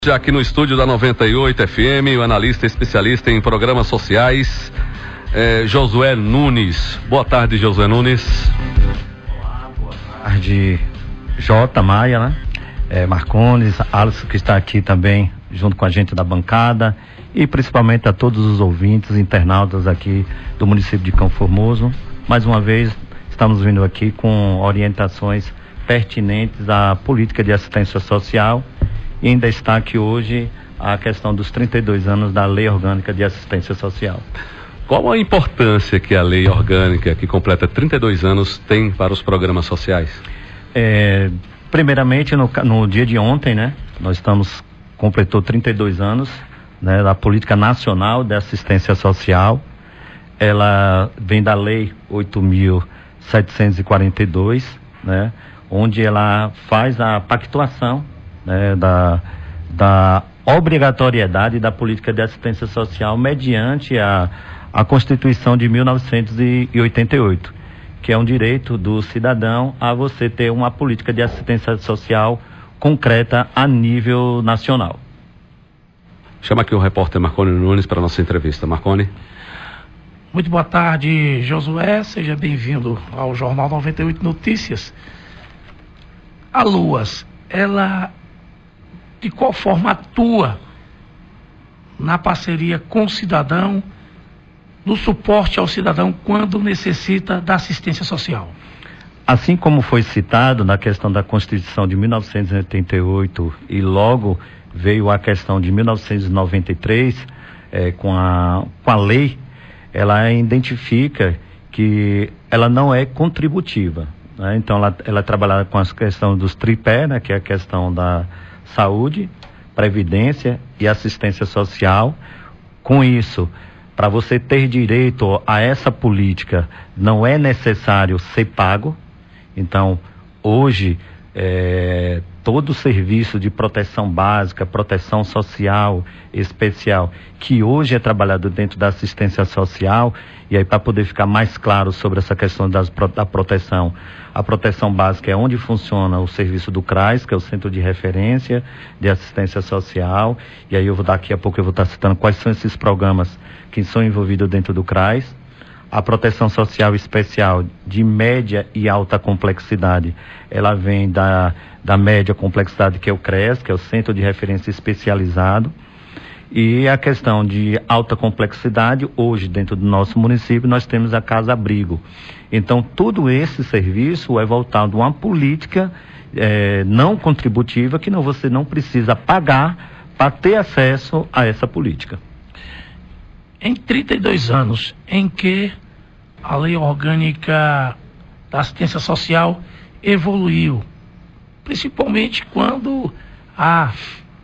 Já aqui no estúdio da 98 FM, o analista especialista em programas sociais, Josué Nunes. Boa tarde, Josué Nunes. Olá, boa tarde, Jota, Maia, né? Marcones, Alisson, que está aqui também junto com a gente da bancada, e principalmente a todos os ouvintes, internautas aqui do município de Campo Formoso. Mais uma vez, estamos vindo aqui com orientações pertinentes à política de assistência social. E em destaque hoje a questão dos 32 anos da Lei Orgânica de Assistência Social. Qual a importância que a Lei Orgânica, que completa 32 anos, tem para os programas sociais? Primeiramente, no dia de ontem, né, completou 32 anos, né, da Política Nacional de Assistência Social. Ela vem da Lei 8.742, né, onde ela faz a pactuação, né, da obrigatoriedade da política de assistência social mediante a Constituição de 1988, que é um direito do cidadão a você ter uma política de assistência social concreta a nível nacional. Chama aqui o repórter Marconi Nunes para a nossa entrevista. Marconi. Muito boa tarde, Josué, seja bem-vindo ao Jornal 98 Notícias. A LUAS, ela de qual forma atua na parceria com o cidadão, no suporte ao cidadão quando necessita da assistência social? Assim como foi citado na questão da Constituição de 1988 e logo veio a questão de 1993, com a lei, ela identifica que ela não é contributiva, né? Então ela é trabalhada com a questão dos tripé, né, que é a questão da saúde, previdência e assistência social. Com isso, para você ter direito a essa política, não é necessário ser pago. Então, hoje, todo o serviço de proteção básica, proteção social especial, que hoje é trabalhado dentro da assistência social, e aí para poder ficar mais claro sobre essa questão da proteção, a proteção básica é onde funciona o serviço do CRAS, que é o Centro de Referência de Assistência Social, e aí daqui a pouco eu vou estar citando quais são esses programas que são envolvidos dentro do CRAS. A proteção social especial de média e alta complexidade, ela vem da média complexidade, que é o CRES, que é o Centro de Referência Especializado. E a questão de alta complexidade, hoje dentro do nosso município, nós temos a Casa Abrigo. Então, todo esse serviço é voltado a uma política não contributiva, que você não precisa pagar para ter acesso a essa política. Em 32 anos em que a Lei Orgânica da Assistência Social evoluiu, principalmente quando há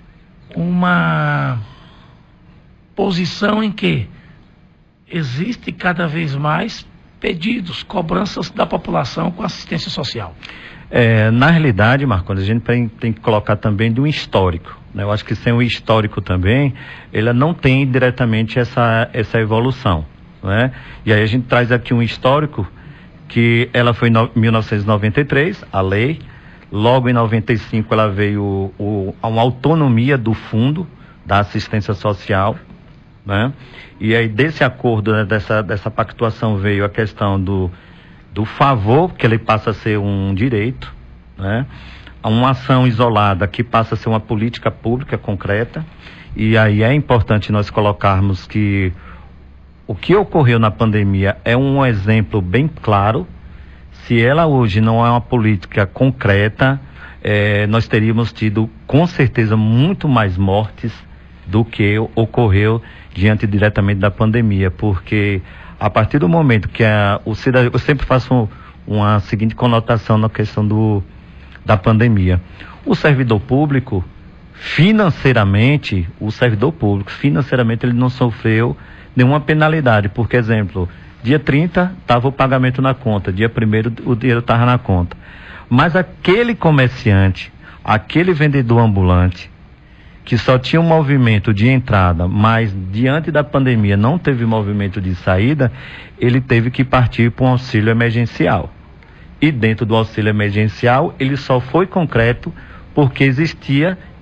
uma posição em que existe cada vez mais pedidos, cobranças da população com assistência social. Na realidade, Marcos, a gente tem que colocar também de um histórico, né? Eu acho que sem o histórico também, ela não tem diretamente essa evolução, né? E aí a gente traz aqui um histórico, que ela foi em 1993, a lei. Logo em 95 ela veio uma autonomia do fundo da assistência social, né? E aí desse acordo, né, dessa pactuação, veio a questão do favor, que ele passa a ser um direito, né? Uma ação isolada que passa a ser uma política pública concreta. E aí é importante nós colocarmos que o que ocorreu na pandemia é um exemplo bem claro. Se ela hoje não é uma política concreta, nós teríamos tido com certeza muito mais mortes do que ocorreu diante diretamente da pandemia, porque a partir do momento que o cidadão, eu sempre faço uma seguinte conotação na questão da pandemia. O servidor público, financeiramente, ele não sofreu nenhuma penalidade, porque, exemplo, dia 30 estava o pagamento na conta, dia 1º o dinheiro estava na conta. Mas aquele comerciante, aquele vendedor ambulante, que só tinha um movimento de entrada, mas diante da pandemia não teve movimento de saída, ele teve que partir para um auxílio emergencial. E dentro do auxílio emergencial, ele só foi concreto porque existia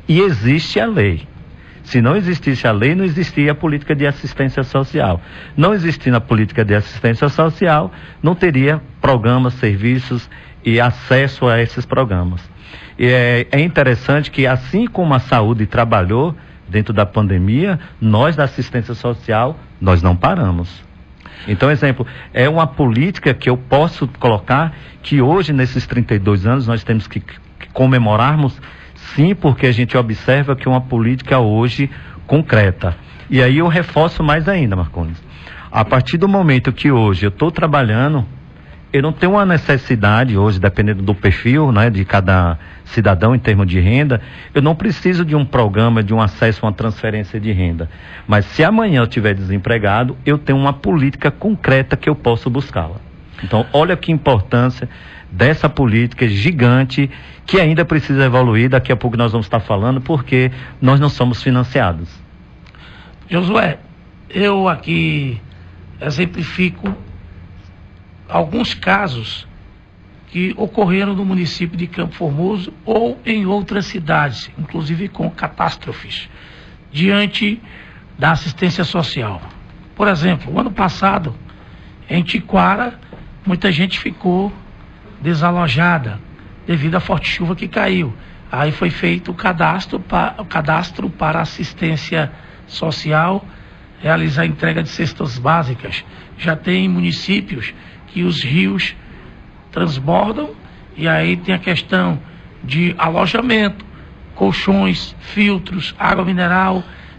e existe a lei. Se não existisse a lei, não existiria a política de assistência social. Não existindo a política de assistência social, não teria programas, serviços e acesso a esses programas. E é interessante que, assim como a saúde trabalhou dentro da pandemia, nós da assistência social, nós não paramos. Então, exemplo, é uma política que eu posso colocar que hoje, nesses 32 anos, nós temos que comemorarmos. Sim, porque a gente observa que é uma política hoje concreta. E aí eu reforço mais ainda, Marcondes. A partir do momento que hoje eu estou trabalhando, eu não tenho uma necessidade hoje, dependendo do perfil, né, de cada cidadão em termos de renda, eu não preciso de um programa, de um acesso a uma transferência de renda. Mas se amanhã eu estiver desempregado, eu tenho uma política concreta que eu posso buscá-la. Então, olha que importância dessa política gigante que ainda precisa evoluir. Daqui a pouco nós vamos estar falando, porque nós não somos financiados. Josué, eu aqui exemplifico alguns casos que ocorreram no município de Campo Formoso ou em outras cidades, inclusive com catástrofes, diante da assistência social. Por exemplo, o ano passado, em Tiquara, muita gente ficou desalojada devido à forte chuva que caiu. Aí foi feito o cadastro para assistência social, realizar a entrega de cestas básicas. Já tem municípios que os rios transbordam e aí tem a questão de alojamento, colchões, filtros, água mineral.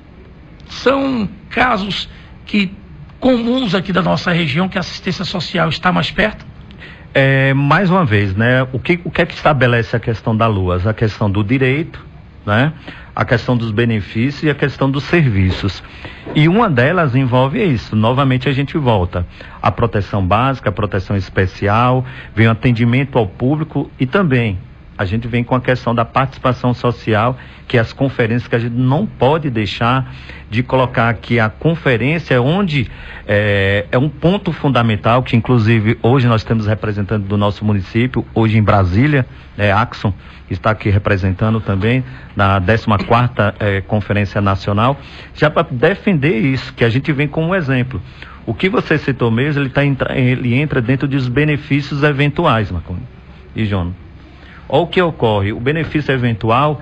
São casos comuns aqui da nossa região, que a assistência social está mais perto. Mais uma vez, né? O que é que estabelece a questão da LUAS? A questão do direito, né? A questão dos benefícios e a questão dos serviços. E uma delas envolve isso. Novamente a gente volta. A proteção básica, a proteção especial, vem o atendimento ao público e também a gente vem com a questão da participação social, que é as conferências que a gente não pode deixar de colocar aqui. A conferência onde é um ponto fundamental, que inclusive hoje nós temos representante do nosso município, hoje em Brasília, Axon, que está aqui representando também na 14ª Conferência Nacional, já para defender isso, que a gente vem como um exemplo. O que você citou mesmo, ele entra dentro dos benefícios eventuais, Marconi e Jonas. Olha o que ocorre, o benefício eventual,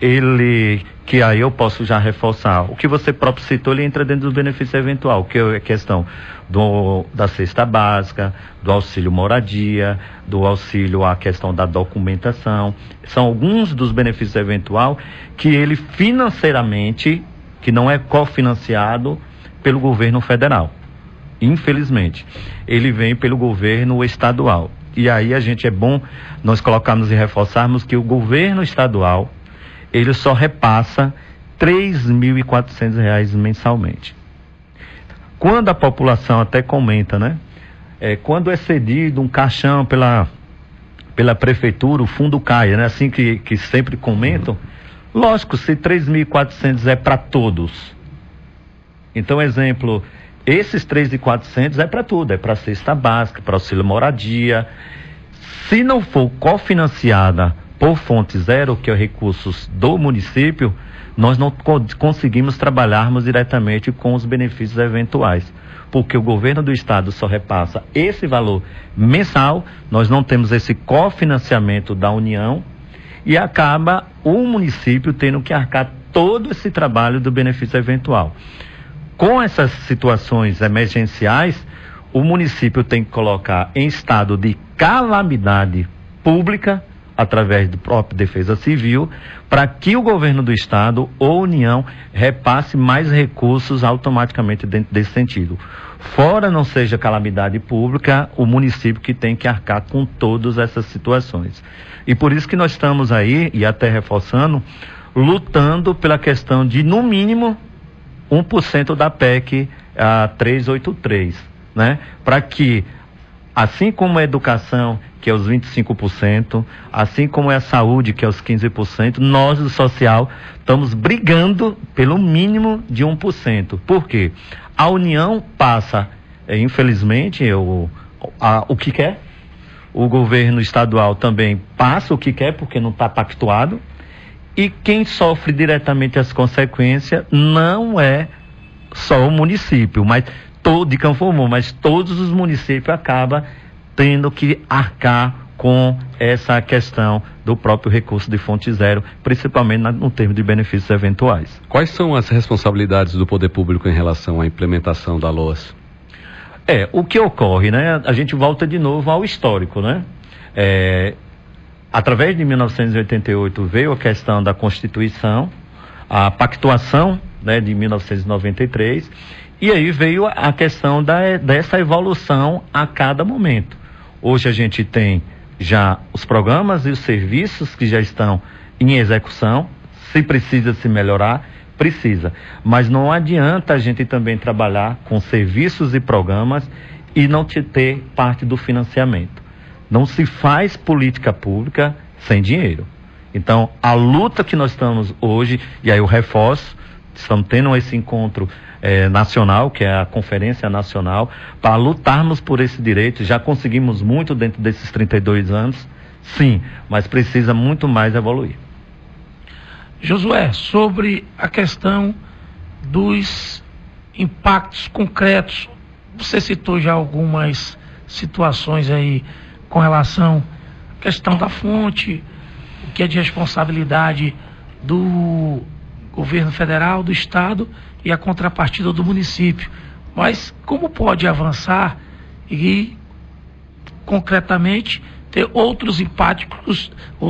que aí eu posso já reforçar, o que você próprio citou, ele entra dentro do benefício eventual, que é a questão da cesta básica, do auxílio moradia, do auxílio à questão da documentação. São alguns dos benefícios eventual que ele financeiramente, que não é cofinanciado pelo governo federal. Infelizmente, ele vem pelo governo estadual. E aí é bom nós colocarmos e reforçarmos que o governo estadual, ele só repassa R$ 3.400 mensalmente. Quando a população até comenta, né? Quando é cedido um caixão pela prefeitura, o fundo cai, né? Assim que sempre comentam. Lógico, se 3.400 é para todos. Então, exemplo, esses 3.400 é para tudo, é para cesta básica, para auxílio moradia. Se não for cofinanciada por fonte zero, que é recursos do município, nós não conseguimos trabalharmos diretamente com os benefícios eventuais, porque o governo do estado só repassa esse valor mensal, nós não temos esse cofinanciamento da União e acaba o município tendo que arcar todo esse trabalho do benefício eventual. Com essas situações emergenciais, o município tem que colocar em estado de calamidade pública, através do próprio Defesa Civil, para que o governo do estado ou União repasse mais recursos automaticamente dentro desse sentido. Fora não seja calamidade pública, o município que tem que arcar com todas essas situações. E por isso que nós estamos aí, e até reforçando, lutando pela questão de, no mínimo, 1% da PEC 383, né? Para que, assim como a educação, que é os 25%, assim como é a saúde, que é os 15%, nós do social estamos brigando pelo mínimo de 1%. Por quê? A União passa, infelizmente, o que quer, o governo estadual também passa o que quer, porque não está pactuado, E quem sofre diretamente as consequências não é só o município, mas de Campo Formão, mas todos os municípios acabam tendo que arcar com essa questão do próprio recurso de fonte zero, principalmente no termo de benefícios eventuais. Quais são as responsabilidades do poder público em relação à implementação da LOAS? O que ocorre, né? A gente volta de novo ao histórico, né? Através de 1988 veio a questão da Constituição, a pactuação, né, de 1993, e aí veio a questão dessa evolução a cada momento. Hoje a gente tem já os programas e os serviços que já estão em execução. Se precisa se melhorar, precisa. Mas não adianta a gente também trabalhar com serviços e programas e não ter parte do financiamento. Não se faz política pública sem dinheiro. Então, a luta que nós estamos hoje, e aí eu reforço, estamos tendo esse encontro nacional, que é a Conferência Nacional, para lutarmos por esse direito. Já conseguimos muito dentro desses 32 anos, sim, mas precisa muito mais evoluir. Josué, sobre a questão dos impactos concretos, você citou já algumas situações aí com relação à questão da fonte, o que é de responsabilidade do governo federal, do estado e a contrapartida do município. Mas como pode avançar e concretamente ter outros impactos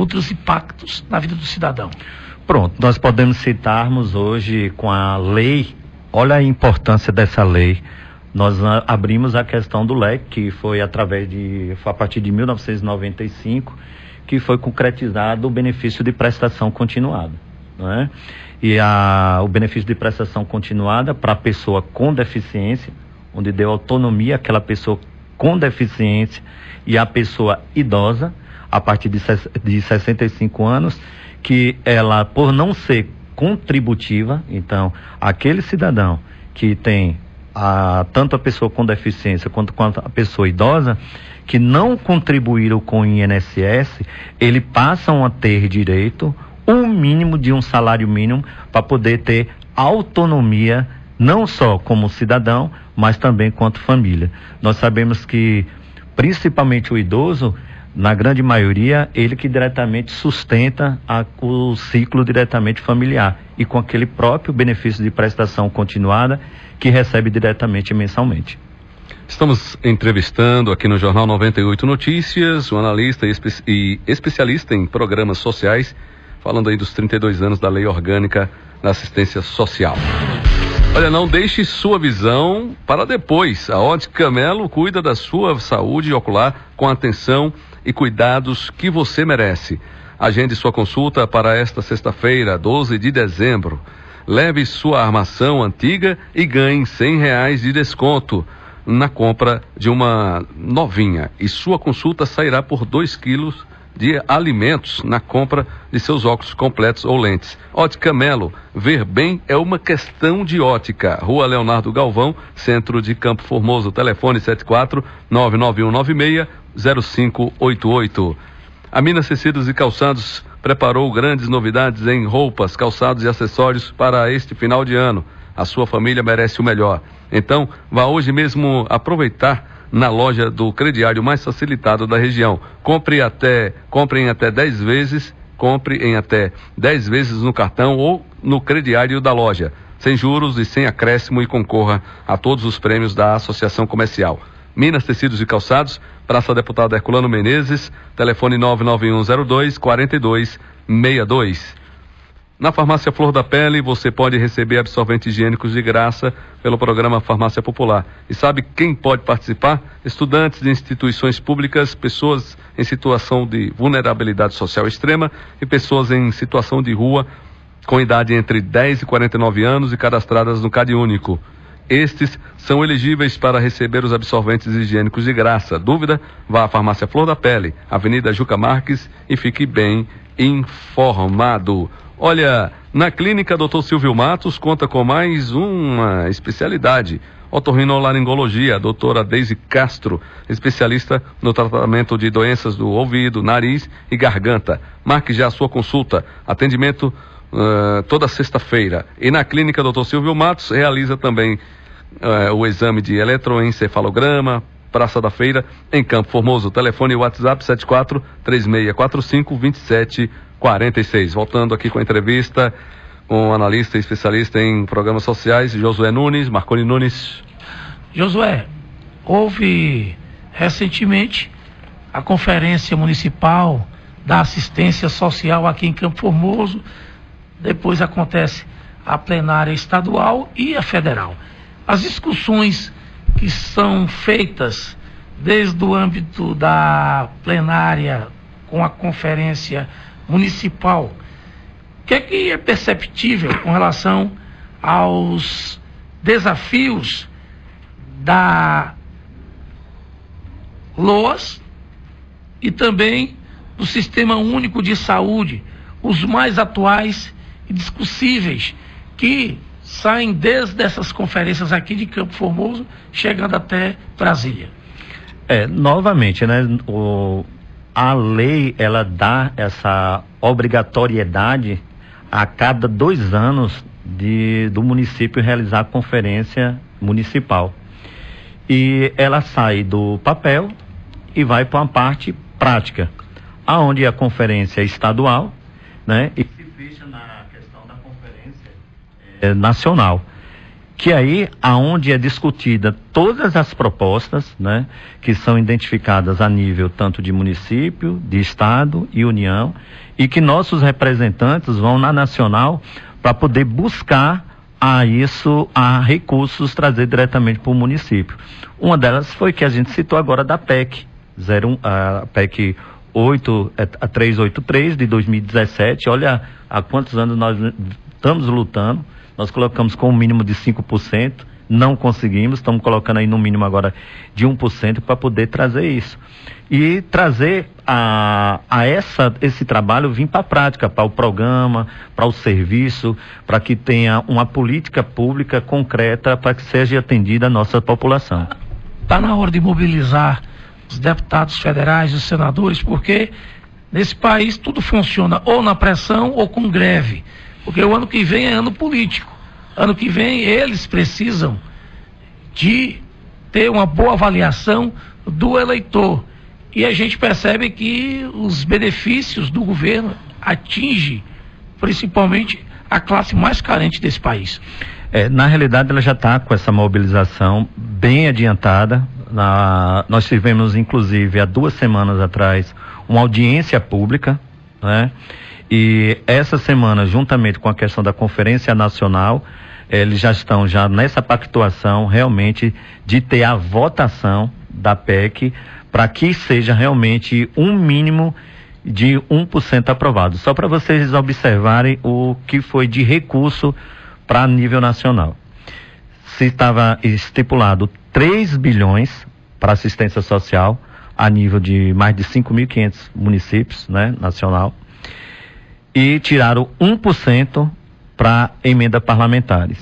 na vida do cidadão? Pronto, nós podemos citarmos hoje com a lei, olha a importância dessa lei. Nós abrimos a questão do leque, que foi a partir de 1995, que foi concretizado o benefício de prestação continuada, não é? E o benefício de prestação continuada para a pessoa com deficiência, onde deu autonomia àquela pessoa com deficiência e à pessoa idosa, a partir de 65 anos, que ela, por não ser contributiva, então, aquele cidadão que tem tanto a pessoa com deficiência quanto a pessoa idosa, que não contribuíram com o INSS, eles passam a ter direito um mínimo de um salário mínimo para poder ter autonomia, não só como cidadão, mas também quanto família. Nós sabemos que, principalmente o idoso, na grande maioria, ele que diretamente sustenta o ciclo diretamente familiar e com aquele próprio benefício de prestação continuada que recebe diretamente mensalmente. Estamos entrevistando aqui no Jornal 98 Notícias, um analista e especialista em programas sociais, falando aí dos 32 anos da Lei Orgânica da Assistência Social. Olha, não deixe sua visão para depois. A Ótica Melo cuida da sua saúde ocular com atenção e cuidados que você merece. Agende sua consulta para esta sexta-feira, 12 de dezembro. Leve sua armação antiga e ganhe R$100 de desconto na compra de uma novinha. E sua consulta sairá por 2 quilos de alimentos na compra de seus óculos completos ou lentes. Ótica Melo, ver bem é uma questão de ótica. Rua Leonardo Galvão, centro de Campo Formoso. Telefone 74-99196-0588. A Minas Tecidos e Calçados preparou grandes novidades em roupas, calçados e acessórios para este final de ano. A sua família merece o melhor. Então, vá hoje mesmo aproveitar na loja do crediário mais facilitado da região. Compre em até 10 vezes no cartão ou no crediário da loja, sem juros e sem acréscimo, e concorra a todos os prêmios da Associação Comercial. Minas Tecidos e Calçados, Praça Deputado Herculano Menezes, telefone 99102-4262. Na Farmácia Flor da Pele, você pode receber absorventes higiênicos de graça pelo programa Farmácia Popular. E sabe quem pode participar? Estudantes de instituições públicas, pessoas em situação de vulnerabilidade social extrema e pessoas em situação de rua com idade entre 10 e 49 anos e cadastradas no CadÚnico. Estes são elegíveis para receber os absorventes higiênicos de graça. Dúvida? Vá à Farmácia Flor da Pele, Avenida Juca Marques, e fique bem informado. Olha, Na clínica Dr. Silvio Matos conta com mais uma especialidade, otorrinolaringologia, a doutora Deise Castro, especialista no tratamento de doenças do ouvido, nariz e garganta. Marque já a sua consulta, atendimento toda sexta-feira. E na clínica Dr. Silvio Matos realiza também o exame de eletroencefalograma, Praça da Feira, em Campo Formoso. Telefone e WhatsApp 74-3645-2746. Voltando aqui com a entrevista com o analista e especialista em programas sociais, Josué Nunes, Marconi Nunes. Josué, houve recentemente a Conferência Municipal da Assistência Social aqui em Campo Formoso, depois acontece a plenária estadual e a federal. As discussões que são feitas desde o âmbito da plenária com a conferência municipal, o que é perceptível com relação aos desafios da LOAS e também do Sistema Único de Saúde, os mais atuais e discussíveis que saem desde essas conferências aqui de Campo Formoso, chegando até Brasília? Novamente, né, a lei, ela dá essa obrigatoriedade a cada 2 anos do município realizar a conferência municipal. E ela sai do papel e vai para uma parte prática, aonde a conferência estadual, né, e se fecha na questão da conferência nacional, que aí aonde é discutida todas as propostas, né, que são identificadas a nível tanto de município, de estado e união, e que nossos representantes vão na nacional para poder buscar a recursos trazer diretamente para o município. Uma delas foi que a gente citou agora da PEC 383 de 2017. Olha há quantos anos nós estamos lutando. Nós colocamos com um mínimo de 5%, não conseguimos, estamos colocando aí no mínimo agora de 1% para poder trazer isso. E trazer esse trabalho vir para a prática, para o programa, para o serviço, para que tenha uma política pública concreta para que seja atendida a nossa população. Está na hora de mobilizar os deputados federais, os senadores, porque nesse país tudo funciona ou na pressão ou com greve. Porque o ano que vem é ano político. Ano que vem eles precisam de ter uma boa avaliação do eleitor. E a gente percebe que os benefícios do governo atingem principalmente a classe mais carente desse país. Na realidade, ela já está com essa mobilização bem adiantada. Nós tivemos, inclusive, há 2 semanas atrás, uma audiência pública, né? E essa semana, juntamente com a questão da Conferência Nacional, eles já estão nessa pactuação realmente de ter a votação da PEC para que seja realmente um mínimo de 1% aprovado. Só para vocês observarem o que foi de recurso para nível nacional. Se estava estipulado 3 bilhões para assistência social a nível de mais de 5.500 municípios, né, nacional. E tiraram 1% para emenda parlamentares.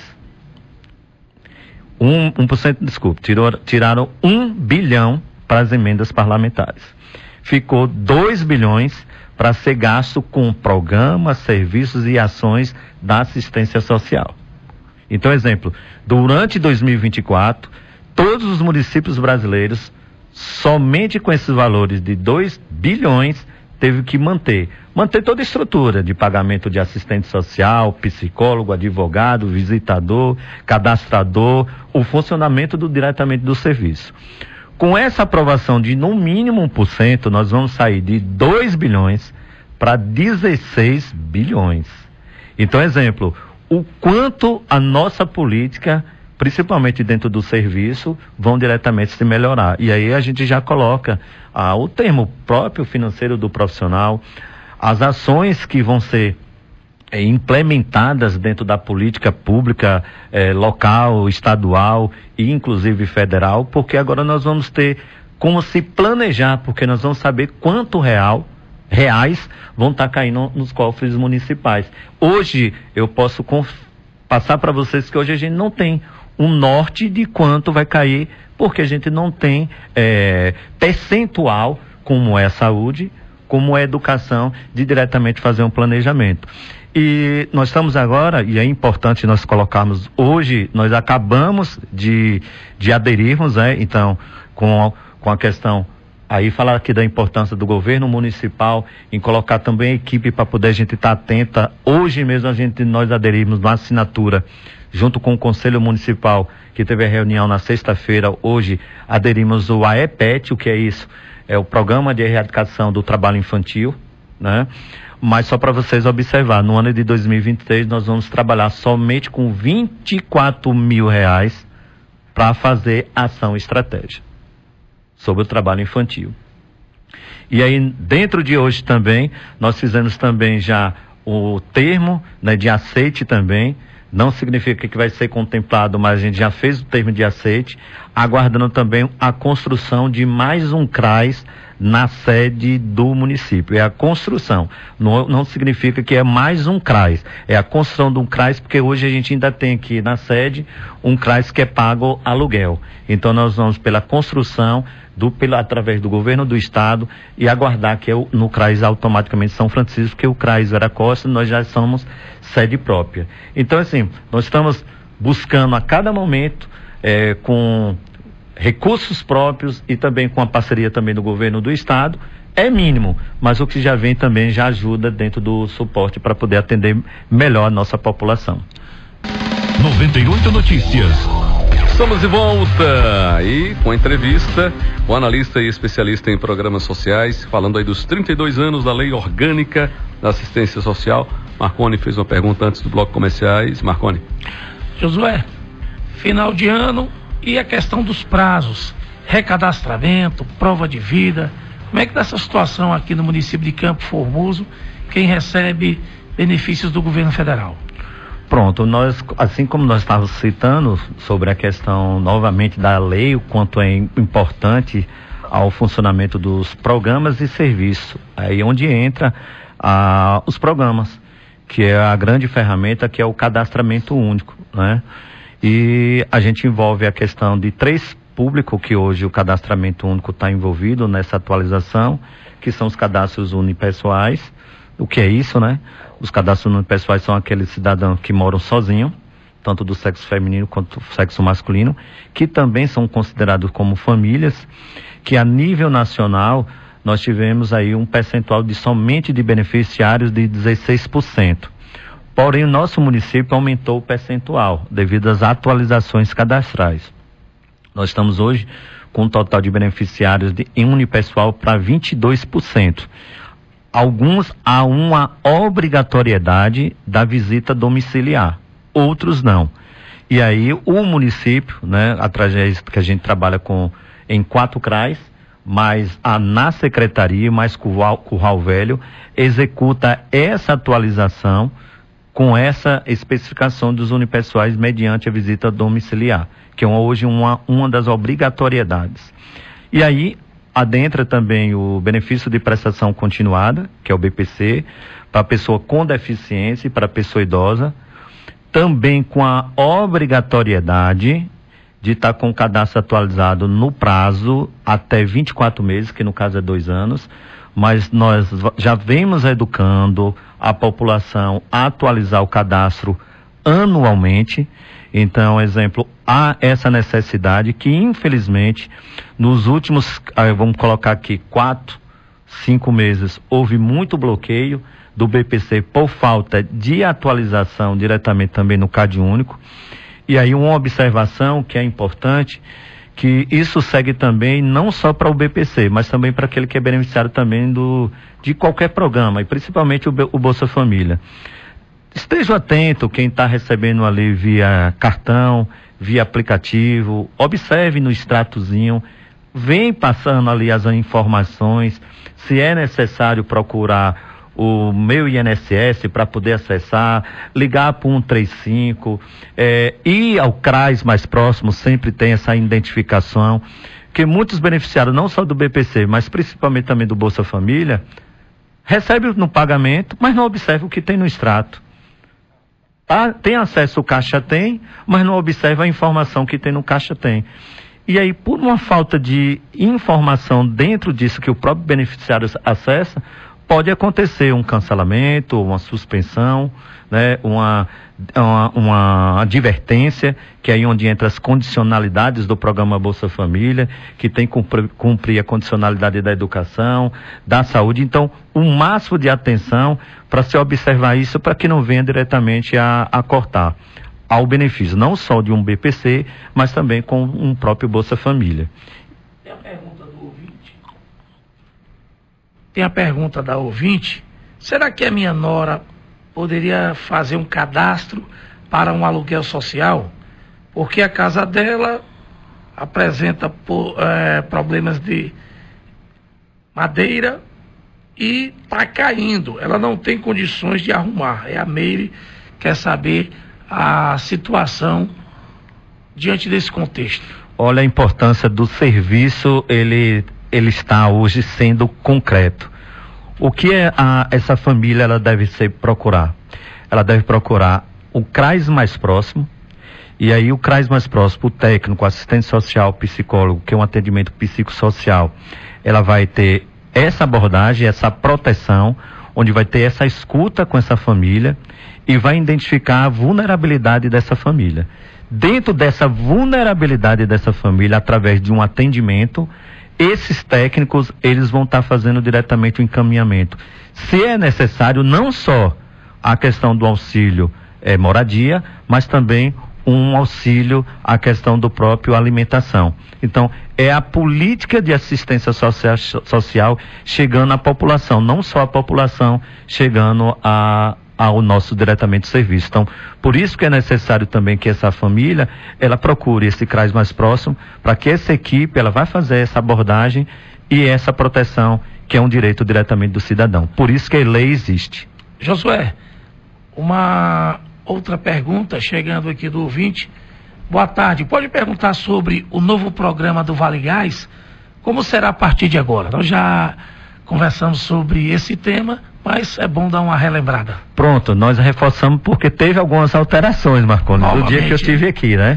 1%, desculpe, tiraram 1 bilhão para as emendas parlamentares. Ficou 2 bilhões para ser gasto com programas, serviços e ações da assistência social. Então, exemplo, durante 2024, todos os municípios brasileiros, somente com esses valores de 2 bilhões, teve que manter toda a estrutura de pagamento de assistente social, psicólogo, advogado, visitador, cadastrador, o funcionamento diretamente do serviço. Com essa aprovação de no mínimo 1%, nós vamos sair de 2 bilhões para 16 bilhões. Então, exemplo, o quanto a nossa política, principalmente dentro do serviço, vão diretamente se melhorar. E aí a gente já coloca o termo próprio financeiro do profissional, as ações que vão ser implementadas dentro da política pública local, estadual e inclusive federal, porque agora nós vamos ter como se planejar, porque nós vamos saber quanto real reais vão estar caindo nos cofres municipais. Hoje, eu posso passar para vocês que hoje a gente não tem um norte de quanto vai cair, porque a gente não tem percentual, como é a saúde, como é a educação, de diretamente fazer um planejamento. E nós estamos agora, e é importante nós colocarmos, hoje nós acabamos de aderirmos, então, com a questão, aí falar aqui da importância do governo municipal em colocar também a equipe para poder a gente estar atenta. Hoje mesmo nós aderimos na assinatura, junto com o Conselho Municipal, que teve a reunião na sexta-feira. Hoje aderimos o AEPET, o que é isso? É o Programa de Erradicação do Trabalho Infantil, né? Mas só para vocês observar, no ano de 2023 nós vamos trabalhar somente com R$24 mil para fazer ação e estratégia sobre o trabalho infantil. E aí, dentro de hoje também, nós fizemos também já o termo, né, de aceite também. Não significa que vai ser contemplado, mas a gente já fez o termo de aceite, aguardando também a construção de mais um CRAS na sede do município. É a construção, não significa que é mais um CRAS, é a construção de um CRAS, porque hoje a gente ainda tem aqui na sede um CRAS que é pago aluguel. Então nós vamos pela construção, através do governo do estado, e aguardar que no CRAS automaticamente São Francisco, porque o CRAS Vera Costa nós já somos sede própria. Então assim, nós estamos buscando a cada momento, com recursos próprios e também com a parceria também do governo do estado, é mínimo, mas o que já vem também já ajuda dentro do suporte para poder atender melhor a nossa população. 98 Notícias. Estamos de volta aí com a entrevista, o analista e especialista em programas sociais, falando aí dos 32 anos da Lei Orgânica da Assistência Social. Marconi fez uma pergunta antes do bloco comerciais. Marconi. Josué, final de ano e a questão dos prazos, recadastramento, prova de vida, como é que está essa situação aqui no município de Campo Formoso, quem recebe benefícios do governo federal? Pronto, assim como nós estávamos citando sobre a questão novamente da lei, o quanto é importante ao funcionamento dos programas e serviços, aí onde entra os programas, que é a grande ferramenta, que é o cadastramento único, né? E a gente envolve a questão de 3 públicos que hoje o cadastramento único está envolvido nessa atualização, que são os cadastros unipessoais. O que é isso, né? Os cadastros unipessoais são aqueles cidadãos que moram sozinhos, tanto do sexo feminino quanto do sexo masculino, que também são considerados como famílias, que a nível nacional nós tivemos aí um percentual somente de beneficiários de 16%. Porém, o nosso município aumentou o percentual devido às atualizações cadastrais. Nós estamos hoje com um total de beneficiários em unipessoal para 22%. Alguns há uma obrigatoriedade da visita domiciliar, outros não. E aí o município, né, através que a gente trabalha em 4 CRAs, mas na secretaria, mais Curral Velho, executa essa atualização com essa especificação dos unipessoais mediante a visita domiciliar, que é hoje uma das obrigatoriedades. E aí adentra também o benefício de prestação continuada, que é o BPC, para a pessoa com deficiência e para a pessoa idosa, também com a obrigatoriedade de estar com o cadastro atualizado no prazo até 24 meses, que no caso é 2 anos, mas nós já vemos educando a população a atualizar o cadastro anualmente. Então, exemplo, há essa necessidade que, infelizmente, nos últimos, vamos colocar aqui, 4, 5 meses, houve muito bloqueio do BPC por falta de atualização diretamente também no CAD único. E aí uma observação que é importante, que isso segue também não só para o BPC, mas também para aquele que é beneficiário também de qualquer programa, e principalmente o Bolsa Família. Esteja atento quem está recebendo ali via cartão, via aplicativo, observe no extratozinho, vem passando ali as informações, se é necessário procurar o meu INSS para poder acessar, ligar para o 135, ir ao CRAS mais próximo, sempre tem essa identificação, que muitos beneficiários, não só do BPC, mas principalmente também do Bolsa Família, recebe no pagamento, mas não observa o que tem no extrato. Tem acesso ao caixa tem, mas não observa a informação que tem no caixa tem. E aí, por uma falta de informação dentro disso que o próprio beneficiário acessa, pode acontecer um cancelamento, uma suspensão, né, uma advertência, que é aí onde entra as condicionalidades do programa Bolsa Família, que tem que cumprir a condicionalidade da educação, da saúde. Então, um máximo de atenção para se observar isso, para que não venha diretamente a cortar ao benefício, não só de um BPC, mas também com um próprio Bolsa Família. Tem a pergunta do ouvinte. Tem a pergunta da ouvinte. Será que a minha nora poderia fazer um cadastro para um aluguel social? Porque a casa dela apresenta problemas de madeira e está caindo. Ela não tem condições de arrumar. A Meire quer saber a situação diante desse contexto. Olha a importância do serviço, ele está hoje sendo concreto. O que essa família ela deve procurar? Ela deve procurar o CRAS mais próximo, e aí o CRAS mais próximo, o técnico, assistente social, o psicólogo, que é um atendimento psicossocial, ela vai ter essa abordagem, essa proteção, onde vai ter essa escuta com essa família e vai identificar a vulnerabilidade dessa família. Dentro dessa vulnerabilidade dessa família, através de um atendimento, esses técnicos, eles vão estar fazendo diretamente o encaminhamento. Se é necessário, não só a questão do auxílio moradia, mas também um auxílio à questão do próprio alimentação. Então, é a política de assistência social chegando à população, não só a população chegando ao nosso diretamente serviço. Então, por isso que é necessário também que essa família, ela procure esse CRAS mais próximo, para que essa equipe, ela vai fazer essa abordagem e essa proteção, que é um direito diretamente do cidadão. Por isso que a lei existe. Josué, uma outra pergunta chegando aqui do ouvinte. Boa tarde, pode perguntar sobre o novo programa do Vale Gás? Como será a partir de agora? Nós já conversamos sobre esse tema, mas é bom dar uma relembrada. Pronto, nós reforçamos porque teve algumas alterações, Marconi, do dia que eu estive aqui, né?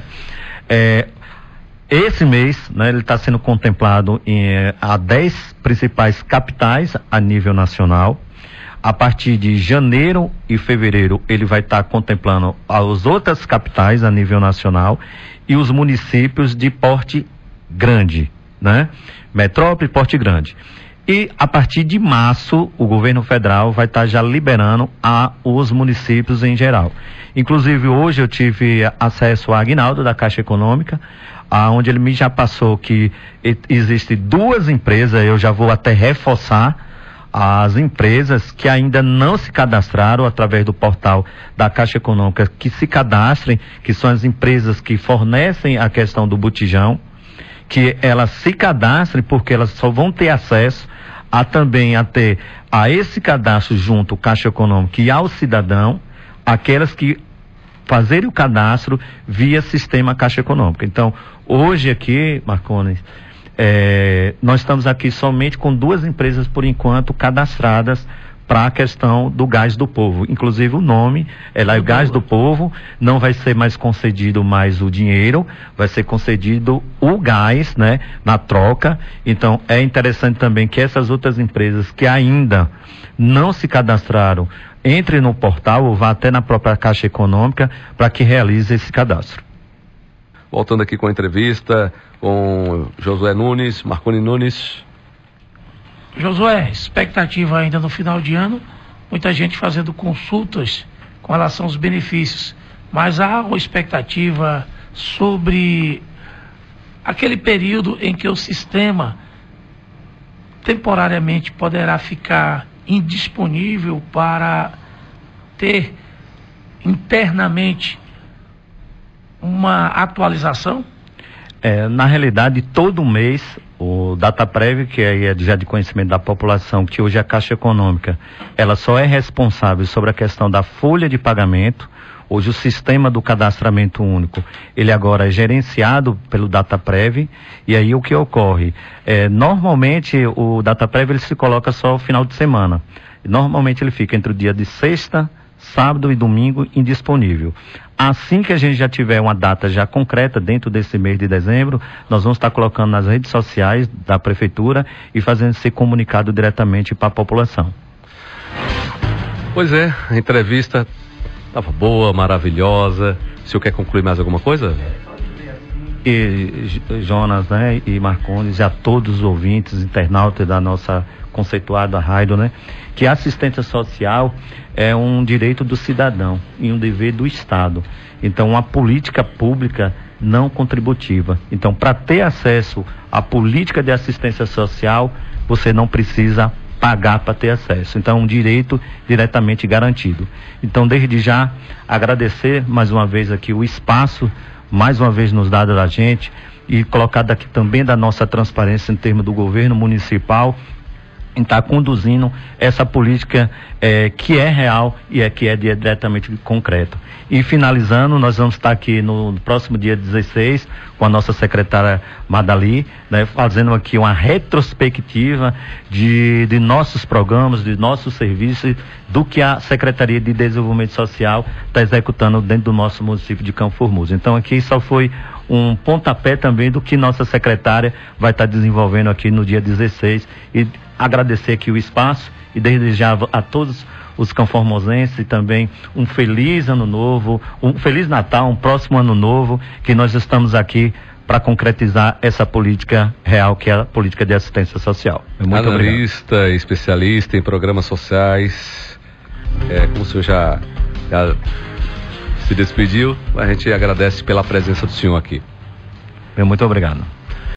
Esse mês, né, ele está sendo contemplado a 10 principais capitais a nível nacional. A partir de janeiro e fevereiro, ele vai estar contemplando as outras capitais a nível nacional e os municípios de porte grande, né? Metrópole e porte grande. E a partir de março, o governo federal vai estar já liberando os municípios em geral. Inclusive, hoje eu tive acesso a Aguinaldo, da Caixa Econômica, onde ele me já passou que existem 2 empresas, eu já vou até reforçar, as empresas que ainda não se cadastraram através do portal da Caixa Econômica, que se cadastrem, que são as empresas que fornecem a questão do botijão, que elas se cadastrem, porque elas só vão ter acesso também a ter a esse cadastro junto ao Caixa Econômica e ao cidadão, aquelas que fazerem o cadastro via sistema Caixa Econômica. Então, hoje aqui, Marconi, nós estamos aqui somente com 2 empresas, por enquanto, cadastradas para a questão do Gás do Povo. Inclusive o nome é lá, Gás do Povo, não vai ser mais concedido mais o dinheiro, vai ser concedido o gás, né, na troca. Então é interessante também que essas outras empresas que ainda não se cadastraram, entrem no portal ou vá até na própria Caixa Econômica para que realize esse cadastro. Voltando aqui com a entrevista com Josué Nunes, Marconi Nunes. Josué, expectativa ainda no final de ano, muita gente fazendo consultas com relação aos benefícios, mas há uma expectativa sobre aquele período em que o sistema temporariamente poderá ficar indisponível para ter internamente uma atualização? Na realidade, todo mês, o DataPrev, que é já de conhecimento da população, que hoje é a Caixa Econômica, ela só é responsável sobre a questão da folha de pagamento. Hoje o sistema do cadastramento único, ele agora é gerenciado pelo DataPrev, e aí o que ocorre? Normalmente o DataPrev ele se coloca só no final de semana. Normalmente ele fica entre o dia de sexta, sábado e domingo indisponível. Assim que a gente já tiver uma data já concreta dentro desse mês de dezembro, nós vamos estar colocando nas redes sociais da prefeitura e fazendo ser comunicado diretamente para a população. Pois é, a entrevista estava boa, maravilhosa. O senhor quer concluir mais alguma coisa? E Jonas, né, e Marcondes, e a todos os ouvintes, internautas da nossa conceituada rádio, né, que a assistência social é um direito do cidadão e um dever do Estado. Então, uma política pública não contributiva. Então, para ter acesso à política de assistência social, você não precisa pagar para ter acesso. Então, é um direito diretamente garantido. Então, desde já, agradecer mais uma vez aqui o espaço, mais uma vez nos dado a gente, e colocado aqui também da nossa transparência em termos do governo municipal, em estar conduzindo essa política que é real e que é diretamente concreto. E finalizando, nós vamos estar aqui no próximo dia 16 com a nossa secretária Madali, né, fazendo aqui uma retrospectiva de nossos programas, de nossos serviços, do que a Secretaria de Desenvolvimento Social está executando dentro do nosso município de Campo Formoso. Então aqui só foi um pontapé também do que nossa secretária vai estar desenvolvendo aqui no dia 16, e agradecer aqui o espaço e desde já a todos os camformosenses, e também um feliz ano novo, um feliz Natal, um próximo ano novo, que nós estamos aqui para concretizar essa política real, que é a política de assistência social. Muito analista, obrigado. Especialista em programas sociais, como o senhor já se despediu, a gente agradece pela presença do senhor aqui. Muito obrigado.